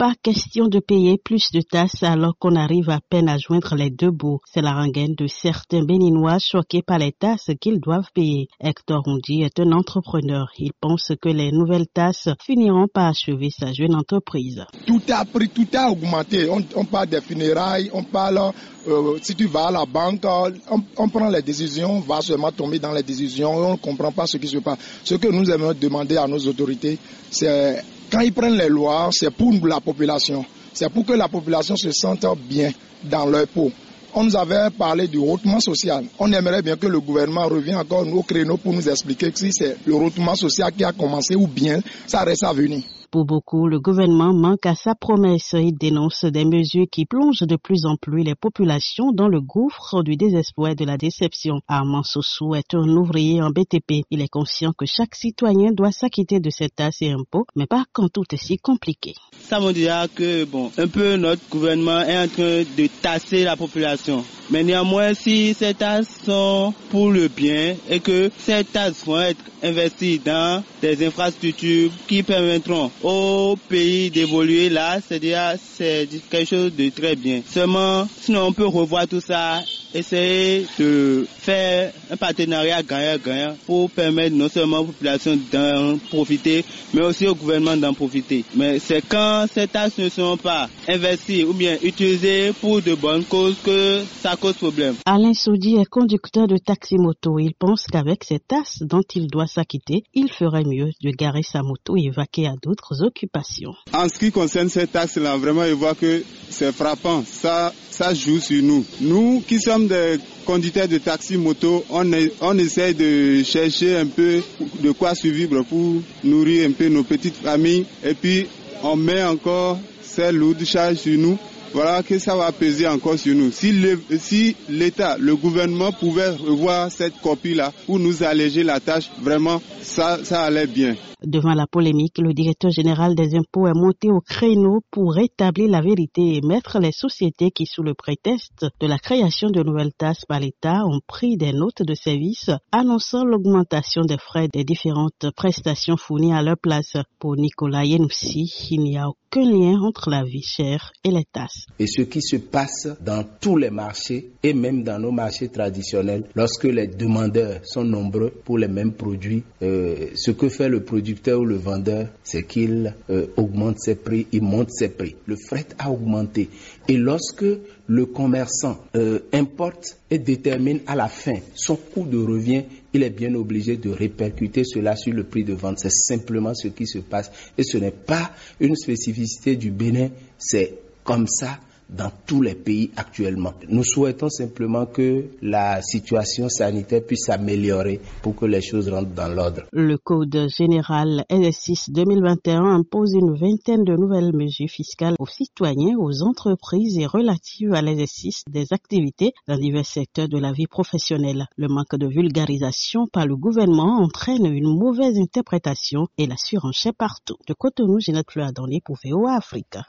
Pas question de payer plus de taxes alors qu'on arrive à peine à joindre les deux bouts. C'est la rengaine de certains Béninois choqués par les taxes qu'ils doivent payer. Hector Ondi est un entrepreneur. Il pense que les nouvelles taxes finiront par achever sa jeune entreprise. Tout a augmenté. On parle des funérailles, on parle, si tu vas à la banque, on prend les décisions, on va seulement tomber dans les décisions, on ne comprend pas ce qui se passe. Ce que nous aimons demander à nos autorités, c'est quand ils prennent les lois, c'est pour la population. C'est pour que la population se sente bien dans leur peau. On nous avait parlé du retournement social. On aimerait bien que le gouvernement revienne encore au créneau pour nous expliquer si c'est le retournement social qui a commencé ou bien ça reste à venir. Pour beaucoup, le gouvernement manque à sa promesse. Il dénonce des mesures qui plongent de plus en plus les populations dans le gouffre du désespoir et de la déception. Armand Sossou est un ouvrier en BTP. Il est conscient que chaque citoyen doit s'acquitter de ses taxes et impôts, mais pas quand tout est si compliqué. Ça me dira que, un peu notre gouvernement est en train de tasser la population. Mais néanmoins, si ces taxes sont pour le bien et que ces taxes vont être investies dans des infrastructures qui permettront au pays d'évoluer là, c'est-à-dire c'est quelque chose de très bien. Seulement, sinon on peut revoir tout ça, essayer de faire un partenariat gagnant-gagnant pour permettre non seulement aux populations d'en profiter, mais aussi au gouvernement d'en profiter. Mais c'est quand ces taxes ne sont pas investies ou bien utilisées pour de bonnes causes que ça cause problème. Alain Saudi est conducteur de taxi-moto. Il pense qu'avec ces taxes dont il doit s'acquitter, il ferait mieux de garer sa moto et vaquer à d'autres occupations. En ce qui concerne ces taxes-là, vraiment, je vois que c'est frappant. Ça joue sur nous. Nous qui sommes des conducteurs de taxi-moto, on essaie de chercher un peu de quoi survivre pour nourrir un peu nos petites familles. Et puis, on met encore ces lourdes charges sur nous. Voilà que ça va peser encore sur nous. Si l'État, le gouvernement pouvait revoir cette copie-là pour nous alléger la tâche, vraiment, ça allait bien. Devant la polémique, le directeur général des impôts est monté au créneau pour rétablir la vérité et mettre les sociétés qui, sous le prétexte de la création de nouvelles taxes par l'État, ont pris des notes de service, annonçant l'augmentation des frais des différentes prestations fournies à leur place. Pour Nicolas Yenoussi, il n'y a aucun lien entre la vie chère et les taxes. Et ce qui se passe dans tous les marchés et même dans nos marchés traditionnels, lorsque les demandeurs sont nombreux pour les mêmes produits, ce que fait le producteur ou le vendeur, c'est qu'il augmente ses prix, il monte ses prix. Le fret a augmenté. Et lorsque le commerçant importe et détermine à la fin son coût de revient, il est bien obligé de répercuter cela sur le prix de vente. C'est simplement ce qui se passe. Et ce n'est pas une spécificité du Bénin, c'est comme ça dans tous les pays actuellement. Nous souhaitons simplement que la situation sanitaire puisse s'améliorer pour que les choses rentrent dans l'ordre. Le Code général LS6 2021 impose une vingtaine de nouvelles mesures fiscales aux citoyens, aux entreprises et relatives à l'exercice des activités dans divers secteurs de la vie professionnelle. Le manque de vulgarisation par le gouvernement entraîne une mauvaise interprétation et la surenchère partout. De Cotonou, Ginette Fleur-Adonné pour VOA Afrique.